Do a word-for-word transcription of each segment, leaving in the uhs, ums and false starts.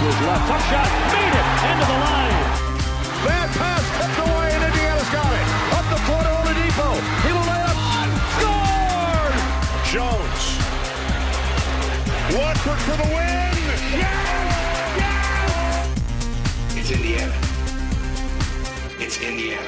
his left. Tough shot. Made it. End of the line. Bad pass. Tipped away, and Indiana's got it. Up the floor to Oladipo. He will lay up. Scored! Jones. Watford for the win. Yes! Yes! It's Indiana. It's Indiana.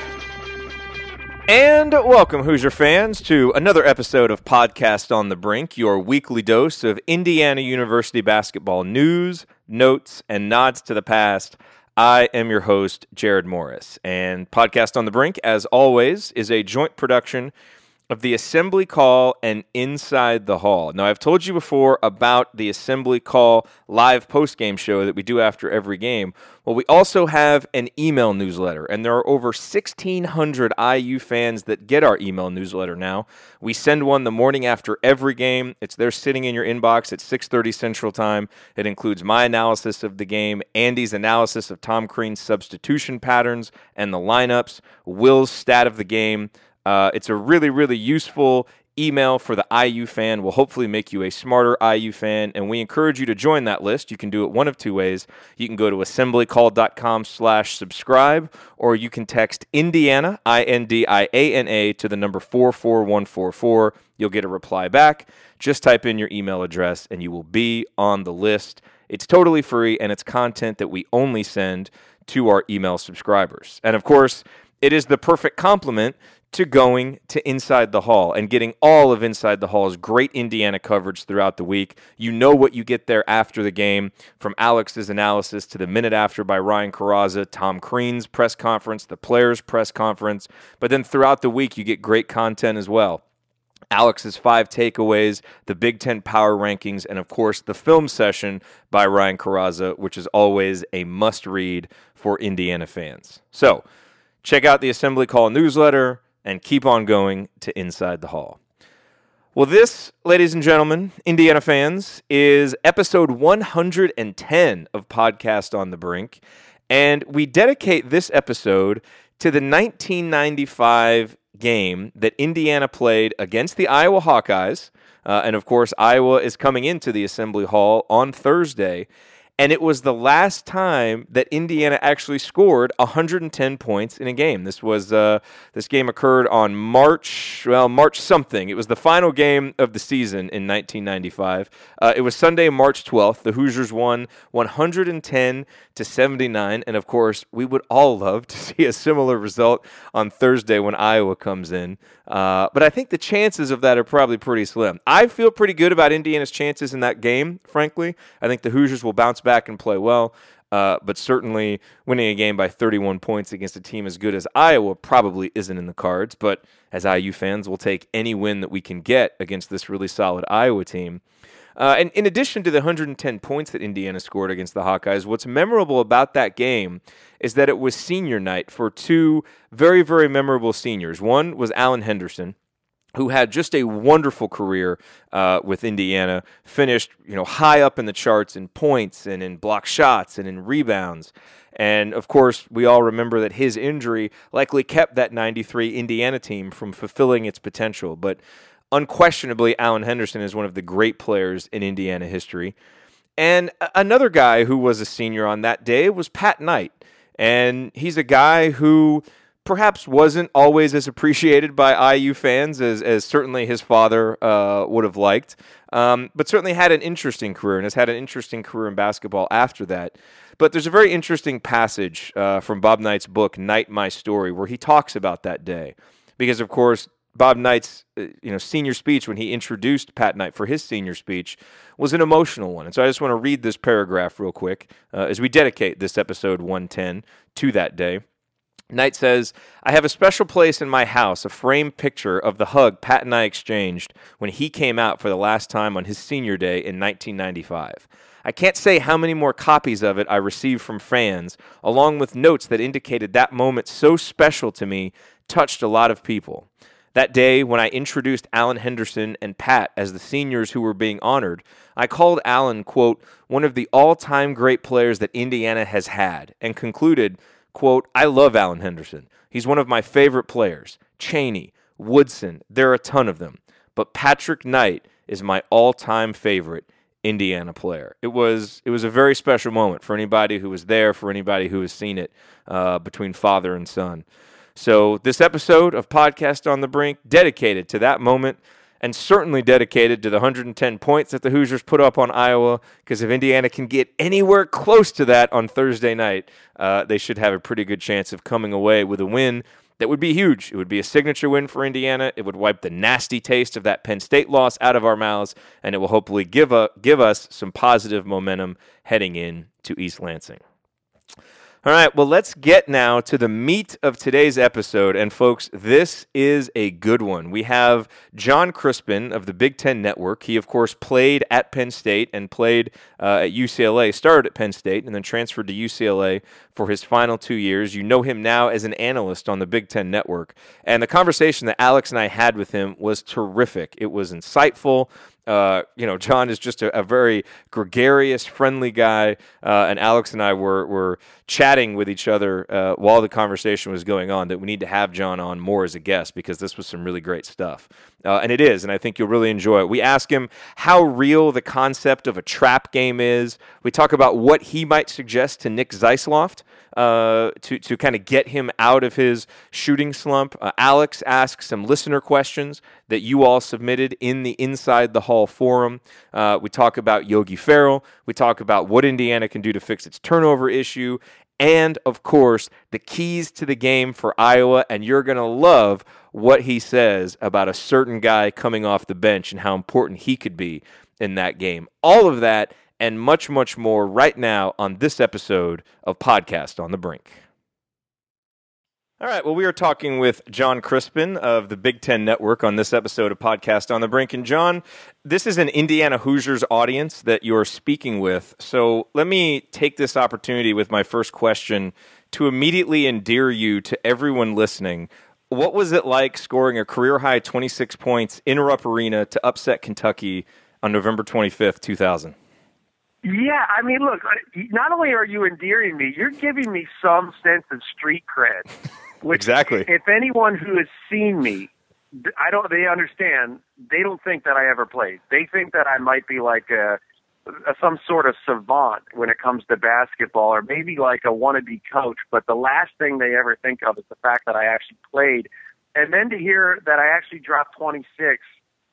And welcome, Hoosier fans, to another episode of Podcast on the Brink, your weekly dose of Indiana University basketball news, notes, and nods to the past. I am your host, Jared Morris, and Podcast on the Brink, as always, is a joint production of the Assembly Call and Inside the Hall. Now, I've told you before about the Assembly Call live postgame show that we do after every game. Well, we also have an email newsletter, and there are over sixteen hundred I U fans that get our email newsletter now. We send one the morning after every game. It's there sitting in your inbox at six thirty Central Time. It includes my analysis of the game, Andy's analysis of Tom Crean's substitution patterns and the lineups, Will's stat of the game. Uh, it's a really, really useful email for the I U fan. Will hopefully make you a smarter I U fan, and we encourage you to join that list. You can do it one of two ways. You can go to assemblycall.com slash subscribe, or you can text Indiana, I N D I A N A, to the number four four one four four. You'll get a reply back. Just type in your email address, and you will be on the list. It's totally free, and it's content that we only send to our email subscribers. And, of course, it is the perfect complement to going to Inside the Hall and getting all of Inside the Hall's great Indiana coverage throughout the week. You know what you get there after the game, from Alex's analysis to the minute after by Ryan Carrazza, Tom Crean's press conference, the players' press conference. But then throughout the week, you get great content as well. Alex's five takeaways, the Big Ten power rankings, and of course the film session by Ryan Carrazza, which is always a must-read for Indiana fans. So check out the Assembly Call newsletter and keep on going to Inside the Hall. Well, this, ladies and gentlemen, Indiana fans, is episode one hundred ten of Podcast on the Brink, and we dedicate this episode to the nineteen ninety-five game that Indiana played against the Iowa Hawkeyes, uh, and of course, Iowa is coming into the Assembly Hall on Thursday. And it was the last time that Indiana actually scored one hundred ten points in a game. This was uh, this game occurred on March, well, March something. It was the final game of the season in nineteen ninety-five. Uh, it was Sunday, March twelfth. The Hoosiers won one hundred ten to seventy-nine. And of course, we would all love to see a similar result on Thursday when Iowa comes in. Uh, but I think the chances of that are probably pretty slim. I feel pretty good about Indiana's chances in that game, frankly. I think the Hoosiers will bounce back and play well, uh, but certainly winning a game by thirty-one points against a team as good as Iowa probably isn't in the cards. But as I U fans, we'll take any win that we can get against this really solid Iowa team. Uh, and in addition to the one hundred ten points that Indiana scored against the Hawkeyes, what's memorable about that game is that it was senior night for two very, very memorable seniors. One was Alan Henderson, who had just a wonderful career uh, with Indiana, finished you know high up in the charts in points and in block shots and in rebounds. And, of course, we all remember that his injury likely kept that ninety-three Indiana team from fulfilling its potential. But unquestionably, Alan Henderson is one of the great players in Indiana history. And another guy who was a senior on that day was Pat Knight. And he's a guy who perhaps wasn't always as appreciated by I U fans as, as certainly his father uh, would have liked, um, but certainly had an interesting career and has had an interesting career in basketball after that. But there's a very interesting passage uh, from Bob Knight's book, Knight, My Story, where he talks about that day. Because, of course, Bob Knight's uh, you know senior speech when he introduced Pat Knight for his senior speech was an emotional one. And so I just want to read this paragraph real quick uh, as we dedicate this episode one ten to that day. Knight says, I have a special place in my house, a framed picture of the hug Pat and I exchanged when he came out for the last time on his senior day in nineteen ninety-five. I can't say how many more copies of it I received from fans, along with notes that indicated that moment so special to me touched a lot of people. That day, when I introduced Alan Henderson and Pat as the seniors who were being honored, I called Alan, quote, one of the all-time great players that Indiana has had, and concluded, quote, I love Alan Henderson. He's one of my favorite players. Chaney, Woodson, there are a ton of them. But Patrick Knight is my all-time favorite. Indiana player. It was it was a very special moment for anybody who was there, for anybody who has seen it uh, between father and son. So this episode of Podcast on the Brink dedicated to that moment, and certainly dedicated to the one hundred ten points that the Hoosiers put up on Iowa, because if Indiana can get anywhere close to that on Thursday night, uh, they should have a pretty good chance of coming away with a win that would be huge. It would be a signature win for Indiana. It would wipe the nasty taste of that Penn State loss out of our mouths, and it will hopefully give, a, give us some positive momentum heading in to East Lansing. All right, well, let's get now to the meat of today's episode. And, folks, this is a good one. We have John Crispin of the Big Ten Network. He, of course, played at Penn State and played uh, at U C L A, started at Penn State, and then transferred to U C L A for his final two years. You know him now as an analyst on the Big Ten Network. And the conversation that Alex and I had with him was terrific. It was insightful. Uh, you know, John is just a, a very gregarious, friendly guy, uh, and Alex and I were were chatting with each other uh, while the conversation was going on that we need to have John on more as a guest because this was some really great stuff. Uh, and it is, and I think you'll really enjoy it. We ask him how real the concept of a trap game is. We talk about what he might suggest to Nick Zeisloft uh, to, to kind of get him out of his shooting slump. Uh, Alex asks some listener questions that you all submitted in the Inside the Hall forum. Uh, we talk about Yogi Ferrell. We talk about what Indiana can do to fix its turnover issue. And, of course, the keys to the game for Iowa. And you're going to love what he says about a certain guy coming off the bench and how important he could be in that game. All of that and much, much more right now on this episode of Podcast on the Brink. All right, well, we are talking with John Crispin of the Big Ten Network on this episode of Podcast on the Brink. And, John, this is an Indiana Hoosiers audience that you're speaking with. So let me take this opportunity with my first question to immediately endear you to everyone listening. What was it like scoring a career-high twenty-six points in Rupp Arena to upset Kentucky on November twenty-fifth, two thousand? Yeah, I mean, look, not only are you endearing me, you're giving me some sense of street cred. Which, exactly. If anyone who has seen me, I don't. They understand. They don't think that I ever played. They think that I might be like a, a some sort of savant when it comes to basketball, or maybe like a wannabe coach. But the last thing they ever think of is the fact that I actually played, and then to hear that I actually dropped twenty-six,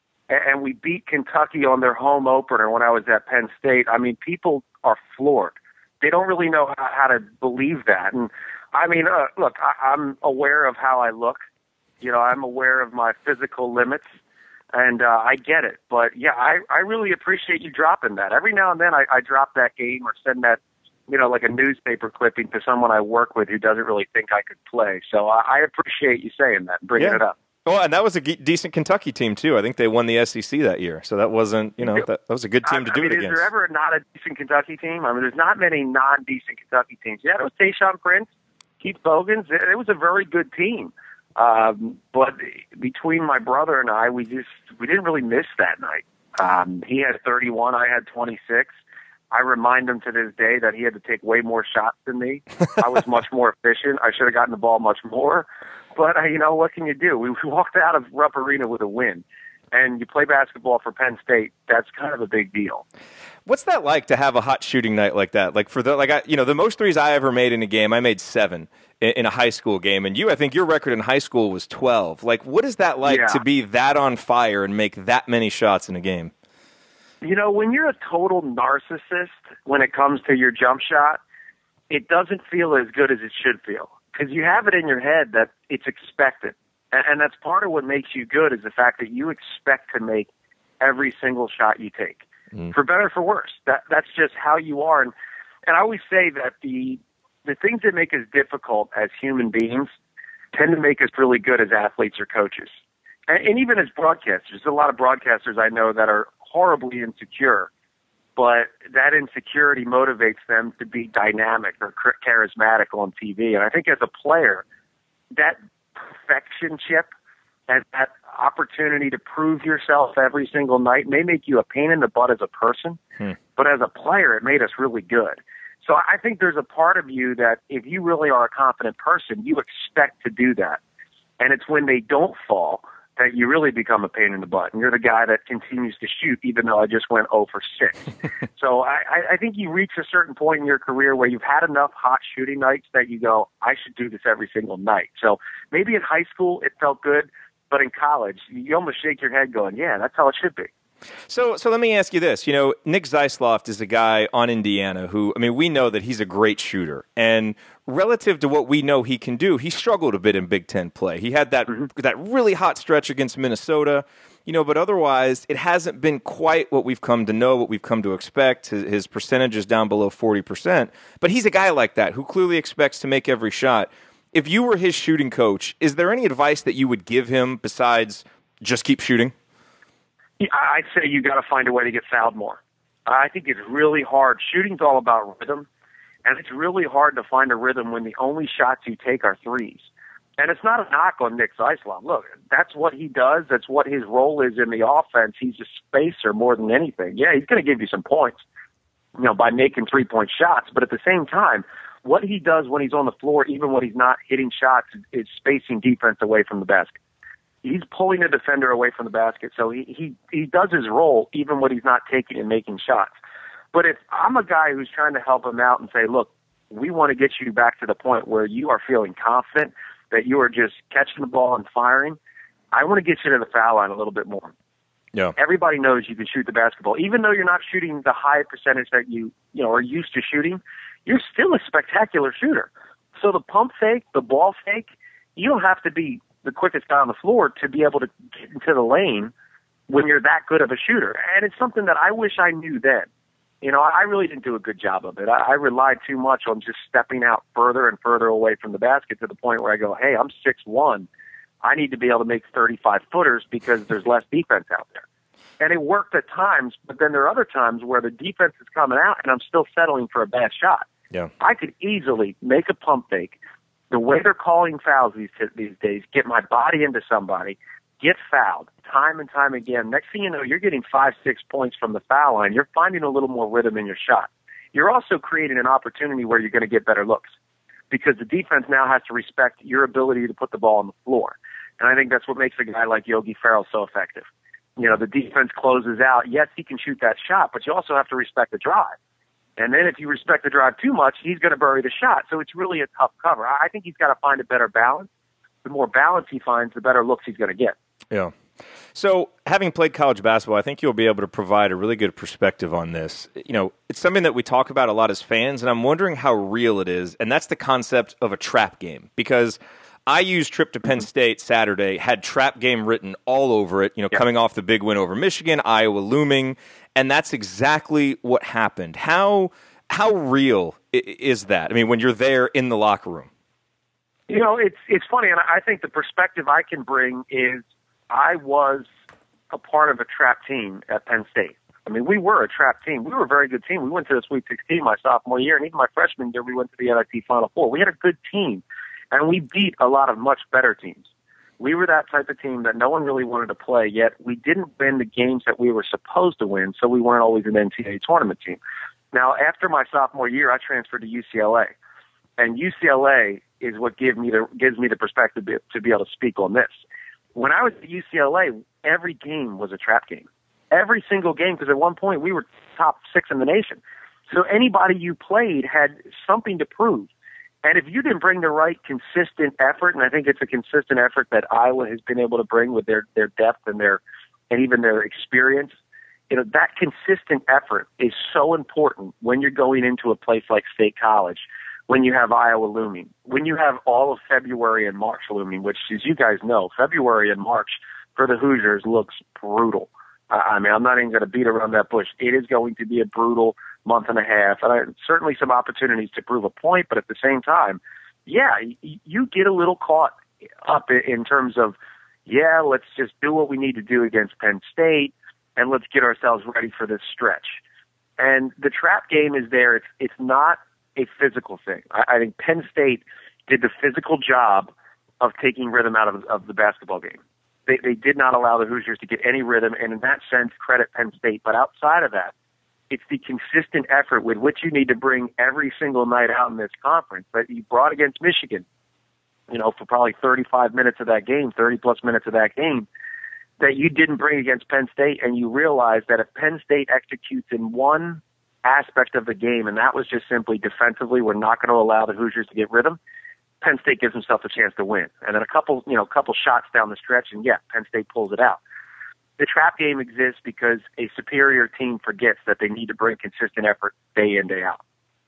and we beat Kentucky on their home opener when I was at Penn State. I mean, people are floored. They don't really know how, how to believe that, and. I mean, uh, look, I, I'm aware of how I look. You know, I'm aware of my physical limits, and uh, I get it. But, yeah, I, I really appreciate you dropping that. Every now and then I, I drop that game or send that, you know, like a newspaper clipping to someone I work with who doesn't really think I could play. So I, I appreciate you saying that and bringing yeah. it up. Well, and that was a g- decent Kentucky team, too. I think they won the S E C that year. So that wasn't, you know, that, that was a good team to I, do I mean, it against. Is there ever not a decent Kentucky team? I mean, there's not many non-decent Kentucky teams. Yeah, it was Tayshaun Prince. Keith Bogans, it was a very good team. Um, but between my brother and I, we just we didn't really miss that night. Um, he had thirty-one, I had twenty-six. I remind him to this day that he had to take way more shots than me. I was much more efficient. I should have gotten the ball much more. But, uh, you know, what can you do? We, we walked out of Rupp Arena with a win. And you play basketball for Penn State, that's kind of a big deal. What's that like to have a hot shooting night like that? Like for the like, I, you know, the most threes I ever made in a game, I made seven in, in a high school game, and you, I think your record in high school was twelve. Like, what is that like yeah. to be that on fire and make that many shots in a game? You know, when you're a total narcissist when it comes to your jump shot, it doesn't feel as good as it should feel because you have it in your head that it's expected. And that's part of what makes you good is the fact that you expect to make every single shot you take, mm. for better or for worse. That that's just how you are. And and I always say that the the things that make us difficult as human beings tend to make us really good as athletes or coaches, and, and even as broadcasters. There's a lot of broadcasters I know that are horribly insecure, but that insecurity motivates them to be dynamic or charismatic on T V. And I think as a player, that perfection chip and that opportunity to prove yourself every single night may make you a pain in the butt as a person, hmm. but as a player, it made us really good. So I think there's a part of you that if you really are a confident person, you expect to do that. And it's when they don't fall that you really become a pain in the butt. And you're the guy that continues to shoot, even though I just went oh for six. So I, I think you reach a certain point in your career where you've had enough hot shooting nights that you go, I should do this every single night. So maybe in high school it felt good, but in college you almost shake your head going, yeah, that's how it should be. So, so let me ask you this. You know, Nick Zeisloft is a guy on Indiana who, I mean, we know that he's a great shooter. And relative to what we know he can do, he struggled a bit in Big Ten play. He had that mm-hmm. that really hot stretch against Minnesota, you know, but otherwise it hasn't been quite what we've come to know, what we've come to expect. His, his percentage is down below forty percent. But he's a guy like that who clearly expects to make every shot. If you were his shooting coach, is there any advice that you would give him besides just keep shooting? I'd say you got to find a way to get fouled more. I think it's really hard. Shooting's all about rhythm, and it's really hard to find a rhythm when the only shots you take are threes. And it's not a knock on Nick Zeisloft. Look, that's what he does. That's what his role is in the offense. He's a spacer more than anything. Yeah, he's going to give you some points, you know, by making three-point shots. But at the same time, what he does when he's on the floor, even when he's not hitting shots, is spacing defense away from the basket. He's pulling the defender away from the basket, so he, he, he does his role even when he's not taking and making shots. But if I'm a guy who's trying to help him out and say, look, we want to get you back to the point where you are feeling confident, that you are just catching the ball and firing, I want to get you to the foul line a little bit more. Yeah. Everybody knows you can shoot the basketball. Even though you're not shooting the high percentage that you, you know, are used to shooting, you're still a spectacular shooter. So the pump fake, the ball fake, you don't have to be the quickest guy on the floor to be able to get into the lane when you're that good of a shooter. And it's something that I wish I knew then. You know, I really didn't do a good job of it. I, I relied too much on just stepping out further and further away from the basket to the point where I go, hey, I'm six one. I need to be able to make thirty-five footers because there's less defense out there. And it worked at times, but then there are other times where the defense is coming out and I'm still settling for a bad shot. Yeah. I could easily make a pump fake. The way they're calling fouls these these days, get my body into somebody, get fouled time and time again. Next thing you know, you're getting five, six points from the foul line. You're finding a little more rhythm in your shot. You're also creating an opportunity where you're going to get better looks because the defense now has to respect your ability to put the ball on the floor. And I think that's what makes a guy like Yogi Ferrell so effective. You know, the defense closes out. Yes, he can shoot that shot, but you also have to respect the drive. And then if you respect the drive too much, he's going to bury the shot. So it's really a tough cover. I think he's got to find a better balance. The more balance he finds, the better looks he's going to get. Yeah. So having played college basketball, I think you'll be able to provide a really good perspective on this. You know, it's something that we talk about a lot as fans, and I'm wondering how real it is. And that's the concept of a trap game. Because I used trip to Penn State Saturday, had trap game written all over it, you know, yeah. coming off the big win over Michigan, Iowa looming. And that's exactly what happened. How how real is that? I mean, when you're there in the locker room. You know, it's it's funny, and I think the perspective I can bring is I was a part of a trap team at Penn State. I mean, we were a trap team. We were a very good team. We went to the Sweet sixteen my sophomore year, and even my freshman year, we went to the N I T Final Four. We had a good team, and we beat a lot of much better teams. We were that type of team that no one really wanted to play, yet we didn't win the games that we were supposed to win, so we weren't always an N C double A tournament team. Now, after my sophomore year, I transferred to U C L A, and U C L A is what give me the, gives me the perspective to, to be able to speak on this. When I was at U C L A, every game was a trap game. Every single game, because at one point we were top six in the nation. So anybody you played had something to prove. And if you didn't bring the right consistent effort, and I think it's a consistent effort that Iowa has been able to bring with their, their depth and their and even their experience, you know, that consistent effort is so important when you're going into a place like State College, when you have Iowa looming, when you have all of February and March looming, which, as you guys know, February and March for the Hoosiers looks brutal. I mean, I'm not even going to beat around that bush. It is going to be a brutal month and a half, and I, certainly some opportunities to prove a point, but at the same time, yeah, y- you get a little caught up in terms of, yeah, let's just do what we need to do against Penn State, and let's get ourselves ready for this stretch. And the trap game is there. It's, it's not a physical thing. I, I think Penn State did the physical job of taking rhythm out of, of the basketball game. They, they did not allow the Hoosiers to get any rhythm, and in that sense, credit Penn State. But outside of that, it's the consistent effort with which you need to bring every single night out in this conference that you brought against Michigan, you know, for probably thirty-five minutes of that game, thirty-plus minutes of that game. that you didn't bring against Penn State, and you realize that if Penn State executes in one aspect of the game, and that was just simply defensively, we're not going to allow the Hoosiers to get rhythm, Penn State gives himself a chance to win. And then a couple, you know, couple shots down the stretch, and yeah, Penn State pulls it out. The trap game exists because a superior team forgets that they need to bring consistent effort day in, day out.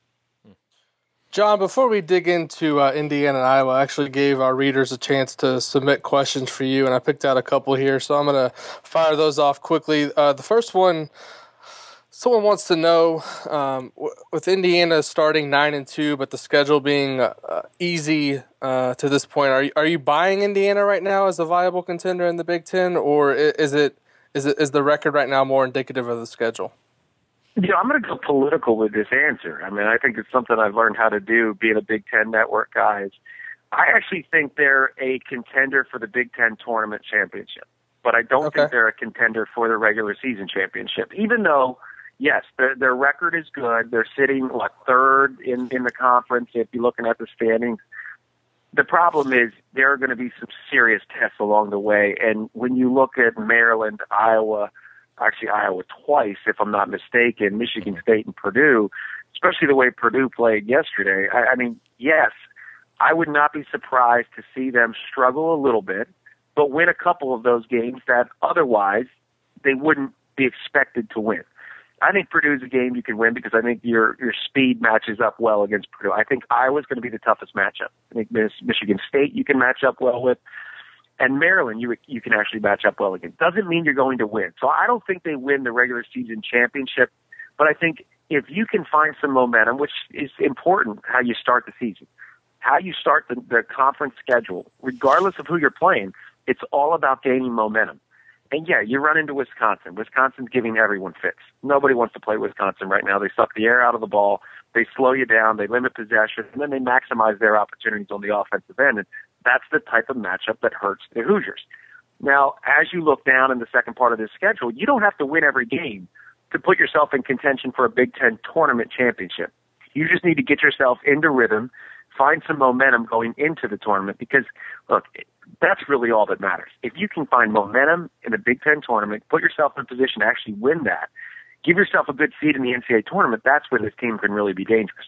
John, before we dig into uh, Indiana and Iowa, I actually gave our readers a chance to submit questions for you, and I picked out a couple here, so I'm going to fire those off quickly. Uh, the first one, someone wants to know, um, w- with Indiana starting nine and two, but the schedule being uh, easy uh, to this point, are you, are you buying Indiana right now as a viable contender in the Big Ten, or is it is it is the record right now more indicative of the schedule? You know, I'm going to go political with this answer. I mean, I think it's something I've learned how to do being a Big Ten network guy. Is I actually think they're a contender for the Big Ten tournament championship, but I don't Okay. think they're a contender for the regular season championship, even though, yes, their, their record is good. They're sitting, what, third in, in the conference if you're looking at the standings. The problem is there are going to be some serious tests along the way, and when you look at Maryland, Iowa, actually Iowa twice, if I'm not mistaken, Michigan State and Purdue, especially the way Purdue played yesterday. I, I mean, yes, I would not be surprised to see them struggle a little bit, but win a couple of those games that otherwise they wouldn't be expected to win. I think Purdue's a game you can win because I think your your speed matches up well against Purdue. I think Iowa's going to be the toughest matchup. I think Michigan State you can match up well with. And Maryland, you you can actually match up well against. Doesn't mean you're going to win. So I don't think they win the regular season championship, but I think if you can find some momentum, which is important, how you start the season, how you start the, the conference schedule, regardless of who you're playing, it's all about gaining momentum. And yeah, you run into Wisconsin. Wisconsin's giving everyone fits. Nobody wants to play Wisconsin right now. They suck the air out of the ball. They slow you down. They limit possession, and then they maximize their opportunities on the offensive end. And that's the type of matchup that hurts the Hoosiers. Now, as you look down in the second part of this schedule, you don't have to win every game to put yourself in contention for a Big Ten tournament championship. You just need to get yourself into rhythm, find some momentum going into the tournament because, look, that's really all that matters. If you can find momentum in the Big Ten tournament, put yourself in a position to actually win that, give yourself a good seed in the N C double A tournament, that's where this team can really be dangerous.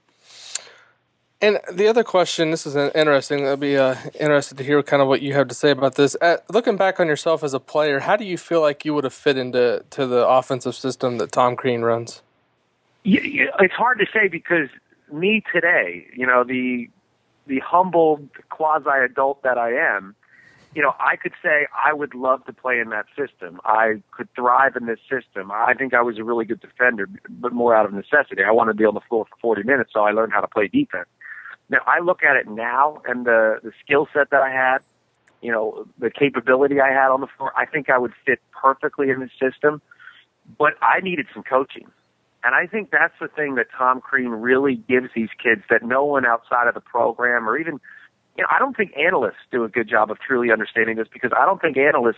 And the other question, this is interesting. I'll be uh, interested to hear kind of what you have to say about this. Uh, looking back on yourself as a player, how do you feel like you would have fit into to the offensive system that Tom Crean runs? You, you, it's hard to say because me today, you know, the the humbled quasi-adult that I am, you know, I could say I would love to play in that system. I could thrive in this system. I think I was a really good defender, but more out of necessity. I wanted to be on the floor for forty minutes, so I learned how to play defense. Now, I look at it now and the, the skill set that I had, you know, the capability I had on the floor, I think I would fit perfectly in the system, but I needed some coaching. And I think that's the thing that Tom Crean really gives these kids that no one outside of the program or even, you know, I don't think analysts do a good job of truly understanding this because I don't think analysts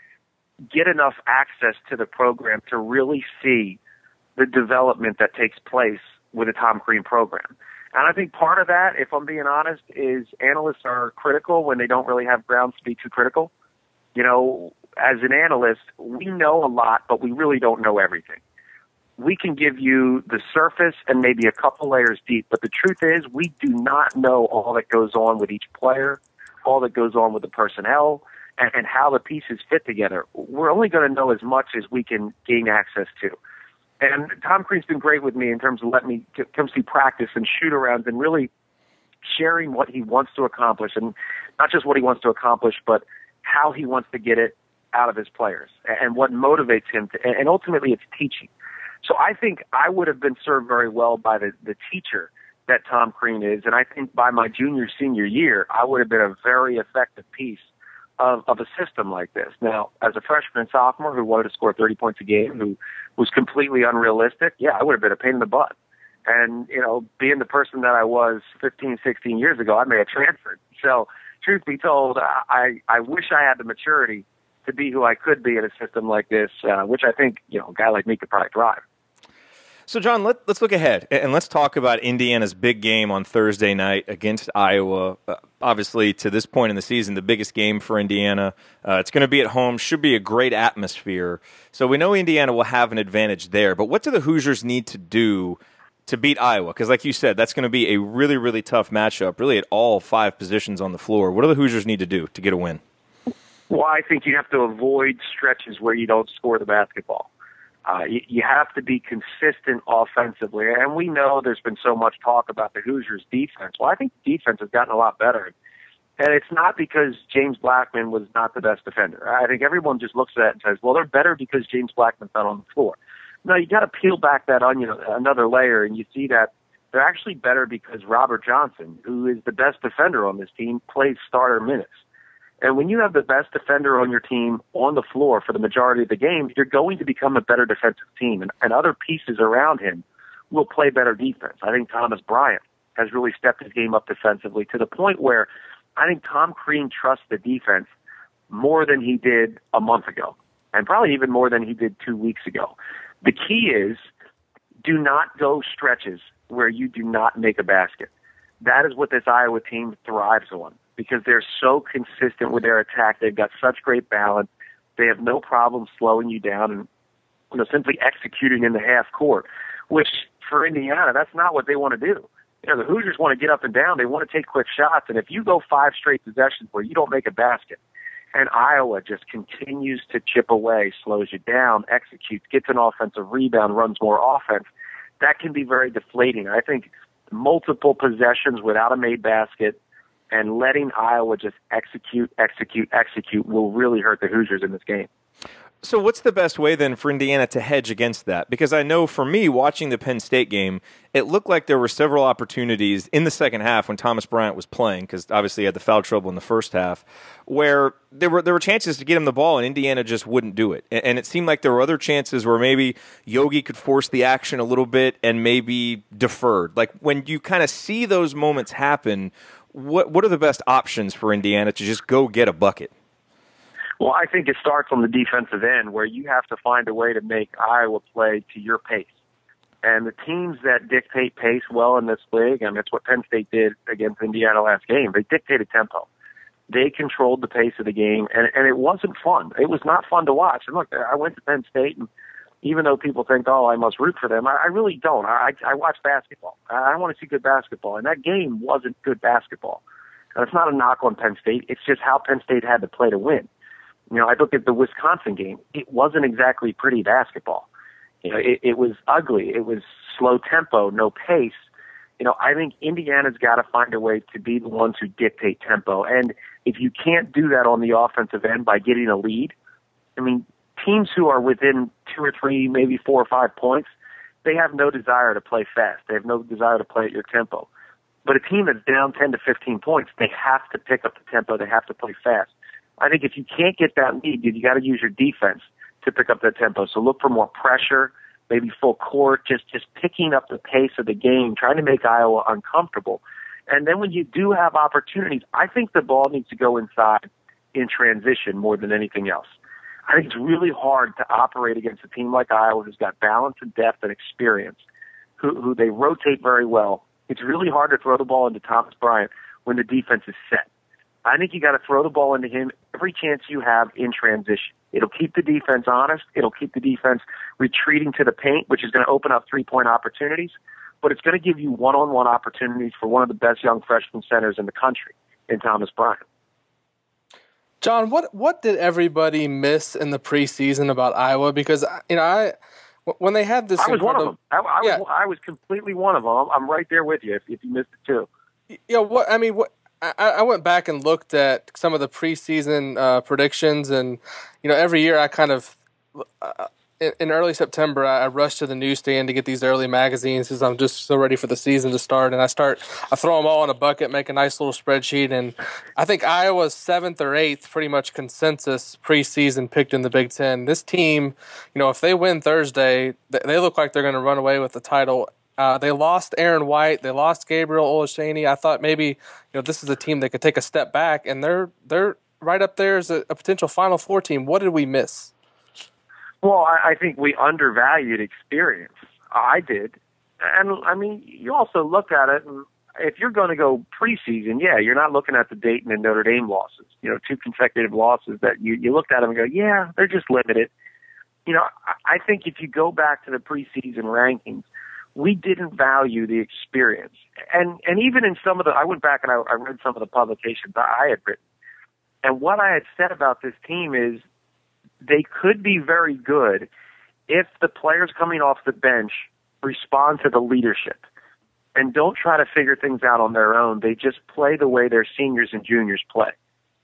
get enough access to the program to really see the development that takes place with a Tom Crean program. And I think part of that, if I'm being honest, is analysts are critical when they don't really have grounds to be too critical. You know, as an analyst, we know a lot, but we really don't know everything. We can give you the surface and maybe a couple layers deep, but the truth is we do not know all that goes on with each player, all that goes on with the personnel, and, and how the pieces fit together. We're only going to know as much as we can gain access to. And Tom Crean's been great with me in terms of letting me come see practice and shoot arounds and really sharing what he wants to accomplish, and not just what he wants to accomplish, but how he wants to get it out of his players and what motivates him to, and ultimately it's teaching. So I think I would have been served very well by the, the teacher that Tom Crean is, and I think by my junior, senior year, I would have been a very effective piece of, of a system like this. Now, as a freshman and sophomore who wanted to score thirty points a game, who was completely unrealistic, yeah, I would have been a pain in the butt. And, you know, being the person that I was fifteen, sixteen years ago, I may have transferred. So, truth be told, I, I wish I had the maturity to be who I could be in a system like this, uh, which I think, you know, a guy like me could probably thrive. So, John, let, let's look ahead, and let's talk about Indiana's big game on Thursday night against Iowa. Uh, obviously, to this point in the season, the biggest game for Indiana. Uh, it's going to be at home, should be a great atmosphere. So we know Indiana will have an advantage there. But what do the Hoosiers need to do to beat Iowa? Because like you said, that's going to be a really, really tough matchup, really at all five positions on the floor. What do the Hoosiers need to do to get a win? Well, I think you have to avoid stretches where you don't score the basketball. Uh, you, you have to be consistent offensively, and we know there's been so much talk about the Hoosiers' defense. Well, I think the defense has gotten a lot better, and it's not because James Blackman was not the best defender. I think everyone just looks at it and says, well, they're better because James Blackman's not on the floor. No, you got to peel back that onion another layer, and you see that they're actually better because Robert Johnson, who is the best defender on this team, plays starter minutes. And when you have the best defender on your team on the floor for the majority of the game, you're going to become a better defensive team, and, and other pieces around him will play better defense. I think Thomas Bryant has really stepped his game up defensively to the point where I think Tom Crean trusts the defense more than he did a month ago, and probably even more than he did two weeks ago. The key is do not go stretches where you do not make a basket. That is what this Iowa team thrives on, because they're so consistent with their attack. They've got such great balance. They have no problem slowing you down and, you know, simply executing in the half court, which for Indiana, that's not what they want to do. You know, the Hoosiers want to get up and down. They want to take quick shots. And if you go five straight possessions where you don't make a basket, and Iowa just continues to chip away, slows you down, executes, gets an offensive rebound, runs more offense, that can be very deflating. I think multiple possessions without a made basket and letting Iowa just execute, execute, execute will really hurt the Hoosiers in this game. So what's the best way then for Indiana to hedge against that? Because I know for me, watching the Penn State game, it looked like there were several opportunities in the second half when Thomas Bryant was playing, because obviously he had the foul trouble in the first half, where there were there were chances to get him the ball and Indiana just wouldn't do it. And it seemed like there were other chances where maybe Yogi could force the action a little bit and maybe deferred. Like when you kind of see those moments happen, what what are the best options for Indiana to just go get a bucket? Well, I think it starts on the defensive end, where you have to find a way to make Iowa play to your pace. And the teams that dictate pace well in this league, and it's what Penn State did against Indiana last game, they dictated tempo. They controlled the pace of the game, and, and it wasn't fun. It was not fun to watch. And look, I went to Penn State, and even though people think, oh, I must root for them, I, I really don't. I, I watch basketball. I want to see good basketball, and that game wasn't good basketball. And it's not a knock on Penn State. It's just how Penn State had to play to win. You know, I look at the Wisconsin game. It wasn't exactly pretty basketball. You know, it, it was ugly. It was slow tempo, no pace. You know, I think Indiana's got to find a way to be the ones who dictate tempo. And if you can't do that on the offensive end by getting a lead, I mean, teams who are within two or three, maybe four or five points, they have no desire to play fast. They have no desire to play at your tempo. But a team that's down ten to fifteen points, they have to pick up the tempo. They have to play fast. I think if you can't get that lead, you got to use your defense to pick up that tempo. So look for more pressure, maybe full court, just just picking up the pace of the game, trying to make Iowa uncomfortable. And then when you do have opportunities, I think the ball needs to go inside in transition more than anything else. I think it's really hard to operate against a team like Iowa who's got balance and depth and experience, who, who they rotate very well. It's really hard to throw the ball into Thomas Bryant when the defense is set. I think you got to throw the ball into him every chance you have in transition. It'll keep the defense honest. It'll keep the defense retreating to the paint, which is going to open up three-point opportunities. But it's going to give you one-on-one opportunities for one of the best young freshman centers in the country, in Thomas Bryant. John, what what did everybody miss in the preseason about Iowa? Because you know, I when they had this, I was one of them. I, I yeah. was I was completely one of them. I'm right there with you. If, if you missed it too. Yeah. What I mean, what. I, I went back and looked at some of the preseason uh, predictions, and you know, every year I kind of uh, in, in early September I, I rush to the newsstand to get these early magazines because I'm just so ready for the season to start. And I start, I throw them all in a bucket, make a nice little spreadsheet, and I think Iowa's seventh or eighth, pretty much consensus preseason picked in the Big Ten. This team, you know, if they win Thursday, they look like they're going to run away with the title. Uh, they lost Aaron White. They lost Gabriel Olashani. I thought maybe, you know, this is a team that could take a step back, and they're they're right up there as a, a potential Final Four team. What did we miss? Well, I, I think we undervalued experience. I did. And, I mean, you also look at it, and if you're going to go preseason, yeah, you're not looking at the Dayton and Notre Dame losses, you know, two consecutive losses that you, you looked at them and go, yeah, they're just limited. You know, I think if you go back to the preseason rankings, we didn't value the experience. And and even in some of the, I went back and I, I read some of the publications I had written. And what I had said about this team is they could be very good if the players coming off the bench respond to the leadership and don't try to figure things out on their own. They just play the way their seniors and juniors play.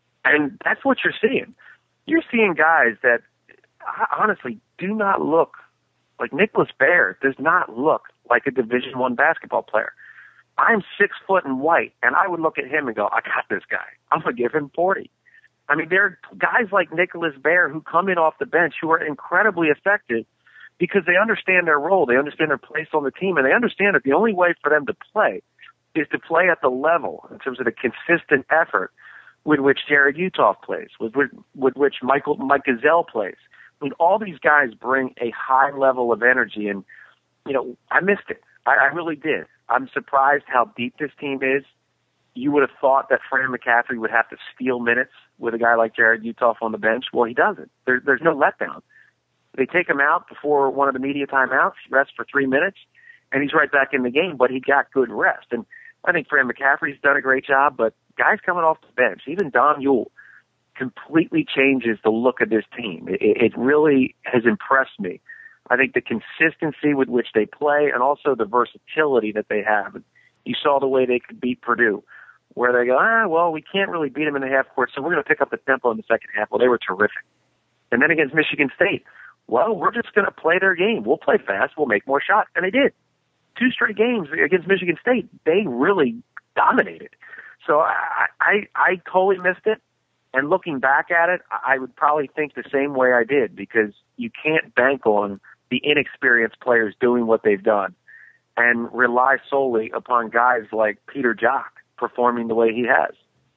And that's what you're seeing. You're seeing guys that honestly do not look like Nicholas Baer does not look like a Division One basketball player. I'm six foot and white, and I would look at him and go, I got this guy. I'm going to give him forty. I mean, there are guys like Nicholas Baer who come in off the bench who are incredibly effective because they understand their role, they understand their place on the team, and they understand that the only way for them to play is to play at the level in terms of the consistent effort with which Jared Uthoff plays, with, with, with which Michael Mike Gazelle plays. I mean, all these guys bring a high level of energy, and, you know, I missed it. I, I really did. I'm surprised how deep this team is. You would have thought that Fran McCaffery would have to steal minutes with a guy like Jared Uthoff on the bench. Well, he doesn't. There, there's no letdown. They take him out before one of the media timeouts, rests for three minutes, and he's right back in the game, but he got good rest. And I think Fran McCaffery's done a great job, but guys coming off the bench, even Don Yule, completely changes the look of this team. It, it really has impressed me. I think the consistency with which they play and also the versatility that they have. You saw the way they could beat Purdue, where they go, ah, well, we can't really beat them in the half court, so we're going to pick up the tempo in the second half. Well, they were terrific. And then against Michigan State, well, we're just going to play their game. We'll play fast. We'll make more shots. And they did. Two straight games against Michigan State, they really dominated. So I, I, I totally missed it. And looking back at it, I would probably think the same way I did, because you can't bank on the inexperienced players doing what they've done and rely solely upon guys like Peter Jok performing the way he has.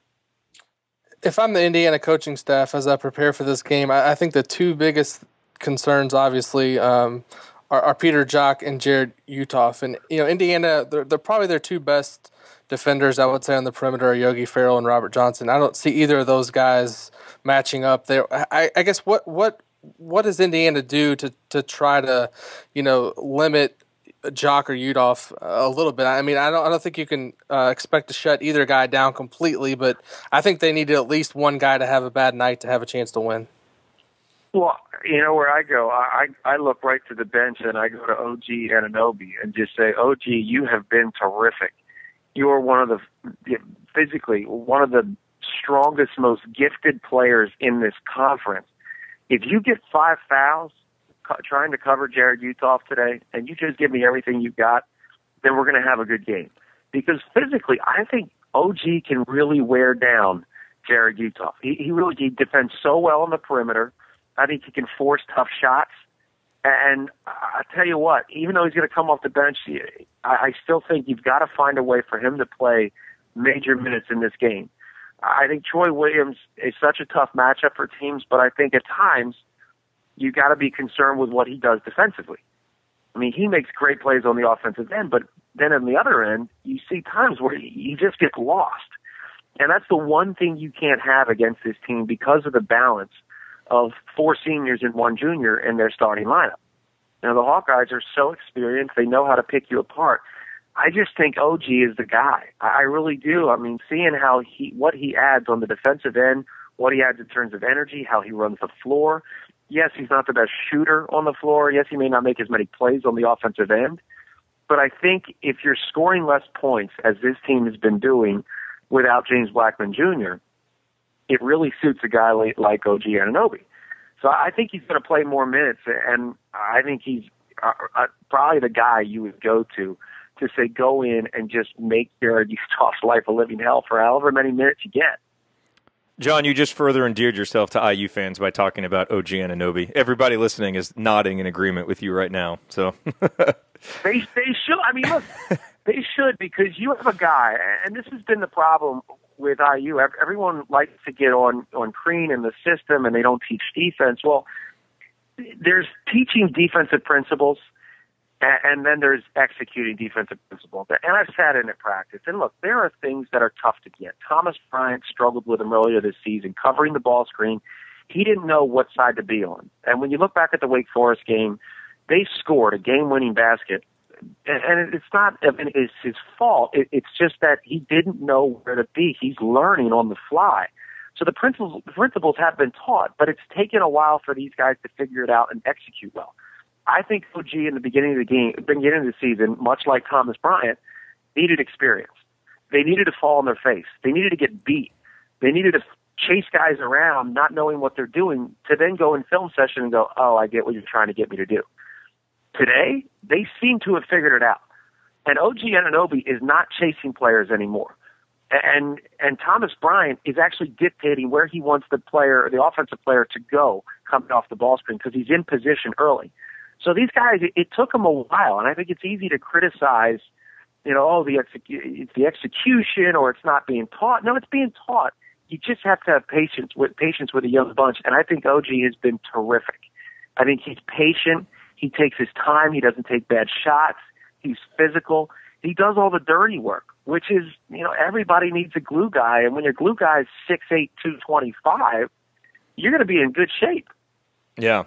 If I'm the Indiana coaching staff, as I prepare for this game, I, I think the two biggest concerns, obviously, um, are, are Peter Jok and Jared Uthoff. And, you know, Indiana, they're, they're probably their two best defenders, I would say, on the perimeter are Yogi Ferrell and Robert Johnson. I don't see either of those guys matching up there. I, I guess what what what does Indiana do to, to try to, you know, limit Jok or Uthoff a little bit? I mean, I don't I don't think you can uh, expect to shut either guy down completely, but I think they needed at least one guy to have a bad night to have a chance to win. Well, you know where I go, I I look right to the bench and I go to O G Anunoby and just say, O G, you have been terrific. You are one of the, physically, one of the strongest, most gifted players in this conference. If you get five fouls co- trying to cover Jared Uthoff today, and you just give me everything you've got, then we're going to have a good game. Because physically, I think O G can really wear down Jared Uthoff. He, he really he defends so well on the perimeter. I think he can force tough shots. And I tell you what, even though he's going to come off the bench, I still think you've got to find a way for him to play major minutes in this game. I think Troy Williams is such a tough matchup for teams, but I think at times you've got to be concerned with what he does defensively. I mean, he makes great plays on the offensive end, but then on the other end, you see times where he just gets lost. And that's the one thing you can't have against this team because of the balance of four seniors and one junior in their starting lineup. Now, the Hawkeyes are so experienced, they know how to pick you apart. I just think O G is the guy. I really do. I mean, seeing how he, what he adds on the defensive end, what he adds in terms of energy, how he runs the floor. Yes, he's not the best shooter on the floor. Yes, he may not make as many plays on the offensive end. But I think if you're scoring less points, as this team has been doing without James Blackman Junior, it really suits a guy like, like O G Anunoby. So I think he's going to play more minutes, and I think he's uh, uh, probably the guy you would go to to say go in and just make Jared Uthoff's life a living hell for however many minutes you get. John, you just further endeared yourself to I U fans by talking about O G Anunoby. Everybody listening is nodding in agreement with you right now. So they they should. I mean, look, they should, because you have a guy, and this has been the problem with I U. Everyone likes to get on, on Crean and the system, and they don't teach defense. Well, there's teaching defensive principles, And, and then there's executing defensive principles. And I've sat in at practice. And look, there are things that are tough to get. Thomas Bryant struggled with them earlier this season, covering the ball screen. He didn't know what side to be on. And when you look back at the Wake Forest game, they scored a game-winning basket. And it's not I mean, it's his fault. It's just that he didn't know where to be. He's learning on the fly. So the principles, the principles have been taught, but it's taken a while for these guys to figure it out and execute well. I think O G in the beginning of the game, beginning of the season, much like Thomas Bryant, needed experience. They needed to fall on their face. They needed to get beat. They needed to chase guys around, not knowing what they're doing, to then go in film session and go, oh, I get what you're trying to get me to do. Today, they seem to have figured it out. And O G Anunoby is not chasing players anymore. And and Thomas Bryant is actually dictating where he wants the player, the offensive player, to go coming off the ball screen because he's in position early. So these guys, it, it took them a while, and I think it's easy to criticize, you know, oh, the execu- it's the execution or it's not being taught. No, it's being taught. You just have to have patience with patience with a young bunch, and I think O G has been terrific. I think he's patient. He takes his time. He doesn't take bad shots. He's physical. He does all the dirty work, which is, you know, everybody needs a glue guy, and when your glue guy is six eight, two twenty-five, you're going to be in good shape. Yeah.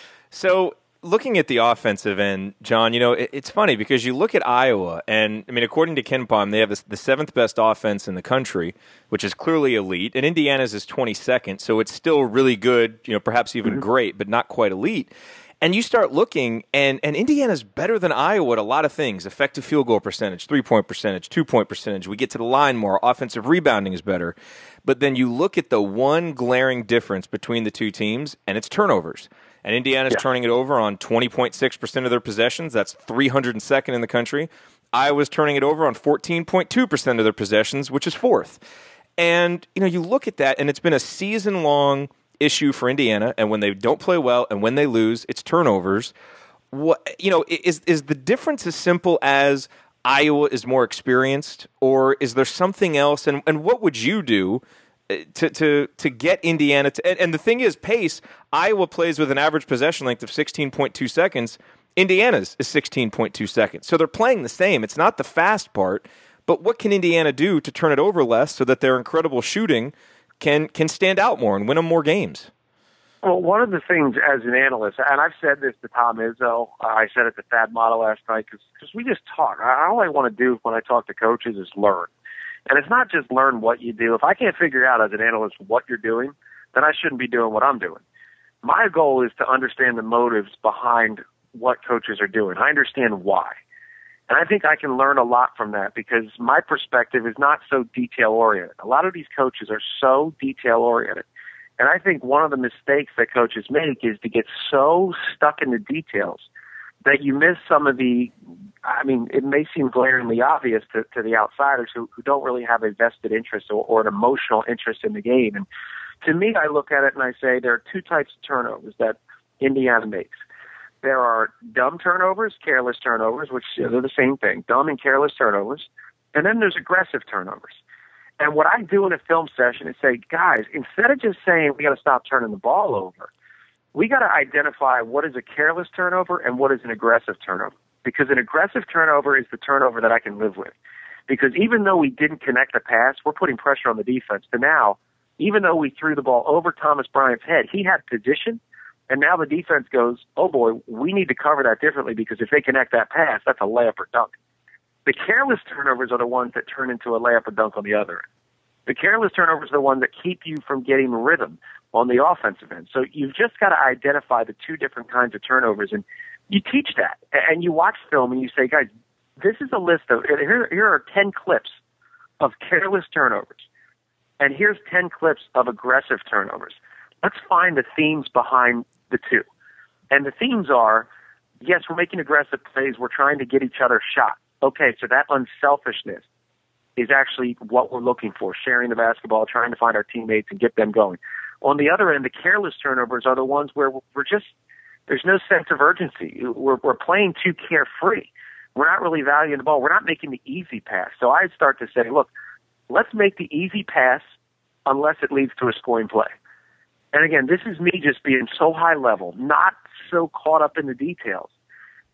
So looking at the offensive end, John, you know, it, it's funny because you look at Iowa, and, I mean, according to KenPom, they have this, the seventh best offense in the country, which is clearly elite, and Indiana's is twenty-second, so it's still really good, you know, perhaps even mm-hmm. great, but not quite elite. And you start looking, and, and Indiana's better than Iowa at a lot of things. Effective field goal percentage, three-point percentage, two-point percentage. We get to the line more. Offensive rebounding is better. But then you look at the one glaring difference between the two teams, and it's turnovers. And Indiana's yeah. turning it over on twenty point six percent of their possessions. That's three hundred second in the country. Iowa's turning it over on fourteen point two percent of their possessions, which is fourth. And, you know, you look at that, and it's been a season-long issue for Indiana, and when they don't play well and when they lose, it's turnovers. What, you know, is is the difference as simple as Iowa is more experienced, or is there something else? And and what would you do to to to get Indiana to? And, and the thing is, pace. Iowa plays with an average possession length of sixteen point two seconds. Indiana's is sixteen point two seconds. So they're playing the same. It's not the fast part, but what can Indiana do to turn it over less so that their incredible shooting can can stand out more and win them more games? Well, one of the things as an analyst, and I've said this to Tom Izzo, uh, I said it to Thad Matta last night, because we just talk. I, all I want to do when I talk to coaches is learn. And it's not just learn what you do. If I can't figure out as an analyst what you're doing, then I shouldn't be doing what I'm doing. My goal is to understand the motives behind what coaches are doing. I understand why. And I think I can learn a lot from that because my perspective is not so detail-oriented. A lot of these coaches are so detail-oriented. And I think one of the mistakes that coaches make is to get so stuck in the details that you miss some of the, I mean, it may seem glaringly obvious to, to the outsiders who, who don't really have a vested interest or, or an emotional interest in the game. And to me, I look at it and I say there are two types of turnovers that Indiana makes. There are dumb turnovers, careless turnovers, which you know, they're the same thing, dumb and careless turnovers. And then there's aggressive turnovers. And what I do in a film session is say, guys, instead of just saying we got to stop turning the ball over, we got to identify what is a careless turnover and what is an aggressive turnover. Because an aggressive turnover is the turnover that I can live with. Because even though we didn't connect the pass, we're putting pressure on the defense. So now, even though we threw the ball over Thomas Bryant's head, he had position. And now the defense goes, oh, boy, we need to cover that differently because if they connect that pass, that's a layup or dunk. The careless turnovers are the ones that turn into a layup or dunk on the other end. The careless turnovers are the ones that keep you from getting rhythm on the offensive end. So you've just got to identify the two different kinds of turnovers, and you teach that. And you watch film and you say, guys, this is a list of, here, here are ten clips of careless turnovers, and here's ten clips of aggressive turnovers. Let's find the themes behind the two. And the themes are, yes, we're making aggressive plays. We're trying to get each other shots. Okay, so that unselfishness is actually what we're looking for, sharing the basketball, trying to find our teammates and get them going. On the other end, the careless turnovers are the ones where we're just, there's no sense of urgency. We're, we're playing too carefree. We're not really valuing the ball. We're not making the easy pass. So I start to say, look, let's make the easy pass unless it leads to a scoring play. And again, this is me just being so high level, not so caught up in the details.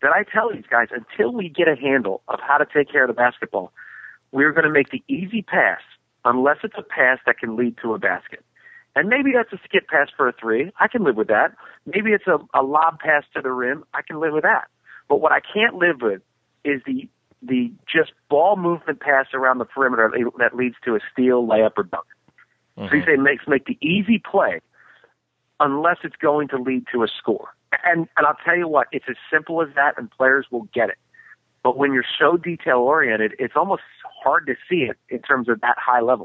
that I tell these guys, until we get a handle of how to take care of the basketball, we're going to make the easy pass unless it's a pass that can lead to a basket. And maybe that's a skip pass for a three. I can live with that. Maybe it's a, a lob pass to the rim. I can live with that. But what I can't live with is the the just ball movement pass around the perimeter that leads to a steal, layup, or dunk. Mm-hmm. So you say makes make the easy play unless it's going to lead to a score. And and I'll tell you what, it's as simple as that, and players will get it. But when you're so detail-oriented, it's almost hard to see it in terms of that high level.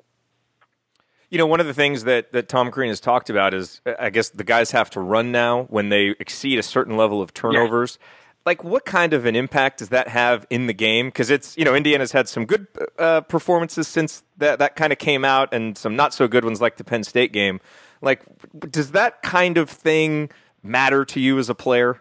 You know, one of the things that, that Tom Crean has talked about is, I guess, the guys have to run now when they exceed a certain level of turnovers. Yeah. Like, what kind of an impact does that have in the game? Because it's, you know, Indiana's had some good uh, performances since that, that kind of came out, and some not so good ones like the Penn State game. Like, does that kind of thing matter to you as a player?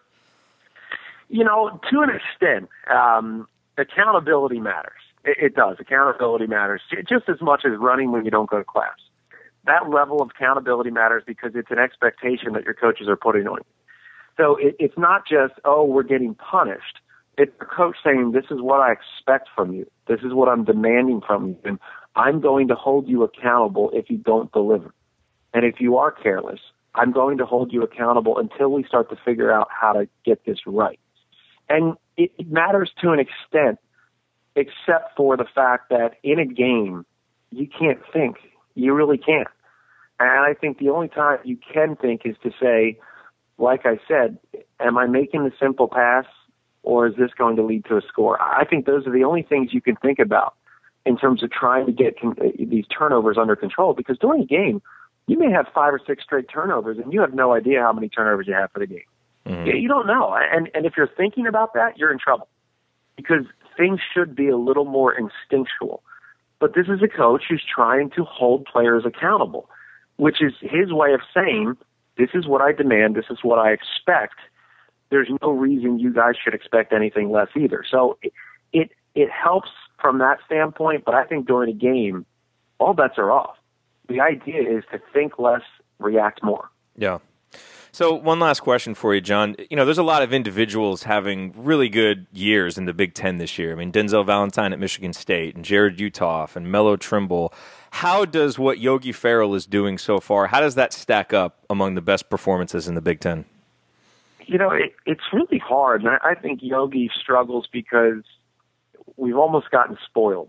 You know, to an extent, um, accountability matters. It, it does. Accountability matters just as much as running when you don't go to class. That level of accountability matters because it's an expectation that your coaches are putting on you. So it, it's not just, oh, we're getting punished. It's the coach saying, this is what I expect from you. This is what I'm demanding from you. And I'm going to hold you accountable if you don't deliver. And if you are careless, I'm going to hold you accountable until we start to figure out how to get this right. And it, it matters to an extent, except for the fact that in a game, you can't think. You really can't. And I think the only time you can think is to say, like I said, am I making the simple pass, or is this going to lead to a score? I think those are the only things you can think about in terms of trying to get con- these turnovers under control, because during a game, you may have five or six straight turnovers, and you have no idea how many turnovers you have for the game. Mm-hmm. You don't know. And, and if you're thinking about that, you're in trouble, because things should be a little more instinctual. But this is a coach who's trying to hold players accountable, which is his way of saying, this is what I demand, this is what I expect. There's no reason you guys should expect anything less either. So it, it it helps from that standpoint, but I think during a game, all bets are off. The idea is to think less, react more. Yeah. So one last question for you, John. You know, there's a lot of individuals having really good years in the Big Ten this year. I mean, Denzel Valentine at Michigan State, and Jared Uthoff, and Melo Trimble. How does what Yogi Ferrell is doing so far, how does that stack up among the best performances in the Big Ten? You know, it, it's really hard. And I, I think Yogi struggles because we've almost gotten spoiled.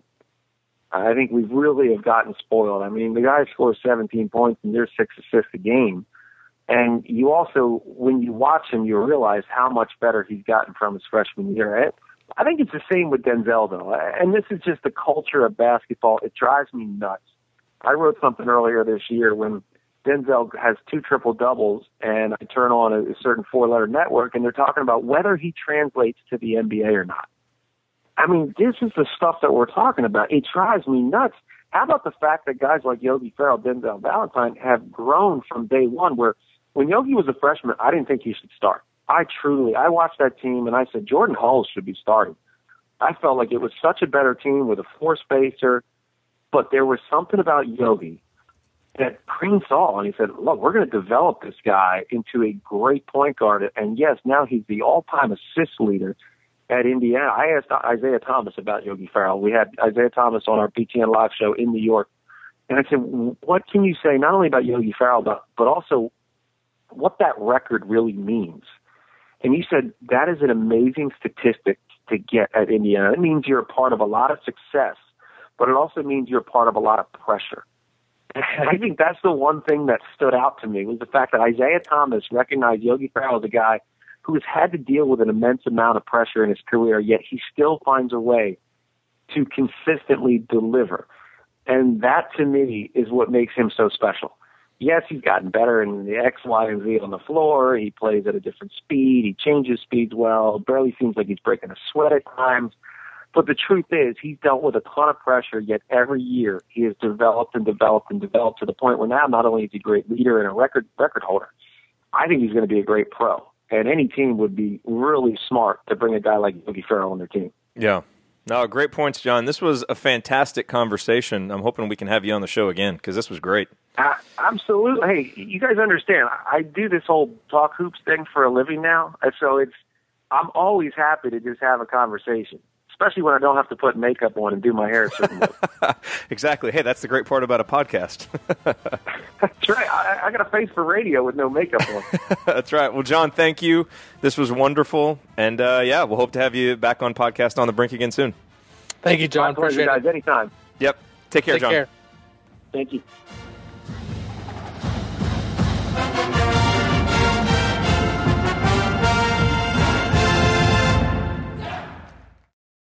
I think we really have gotten spoiled. I mean, the guy scores seventeen points and there's six assists a game. And you also, when you watch him, you realize how much better he's gotten from his freshman year. I think it's the same with Denzel, though. And this is just the culture of basketball. It drives me nuts. I wrote something earlier this year when Denzel has two triple-doubles, and I turn on a, a certain four-letter network, and they're talking about whether he translates to the N B A or not. I mean, this is the stuff that we're talking about. It drives me nuts. How about the fact that guys like Yogi Ferrell, Denzel Valentine have grown from day one, where when Yogi was a freshman, I didn't think he should start. I truly, I watched that team, and I said, Jordan Hulls should be starting. I felt like it was such a better team with a four-spacer, but there was something about Yogi that Crean saw, and he said, look, we're going to develop this guy into a great point guard. And, yes, now he's the all-time assist leader at Indiana. I asked Isaiah Thomas about Yogi Ferrell. We had Isaiah Thomas on our B T N Live show in New York. And I said, what can you say not only about Yogi Ferrell, but, but also what that record really means? And he said, that is an amazing statistic to get at Indiana. It means you're a part of a lot of success, but it also means you're a part of a lot of pressure. And I think that's the one thing that stood out to me, was the fact that Isaiah Thomas recognized Yogi Ferrell as a guy who has had to deal with an immense amount of pressure in his career, yet he still finds a way to consistently deliver. And that, to me, is what makes him so special. Yes, he's gotten better in the X, Y, and Z on the floor. He plays at a different speed. He changes speeds well. Barely seems like he's breaking a sweat at times. But the truth is, he's dealt with a ton of pressure, yet every year he has developed and developed and developed to the point where now not only is he a great leader and a record record holder, I think he's going to be a great pro. And any team would be really smart to bring a guy like Yogi Ferrell on their team. Yeah. No, great points, John. This was a fantastic conversation. I'm hoping we can have you on the show again, because this was great. Uh, absolutely. Hey, you guys understand, I do this whole talk hoops thing for a living now. And so it's I'm always happy to just have a conversation, especially when I don't have to put makeup on and do my hair a certain way. Exactly. Hey, that's the great part about a podcast. That's right. I, I got a face for radio with no makeup on. That's right. Well, John, thank you. This was wonderful. And, uh, yeah, we'll hope to have you back on Podcast on the Brink again soon. Thank you, John. My pleasure, Appreciate guys. it. Anytime. Yep. Take care, Take John. care. Thank you.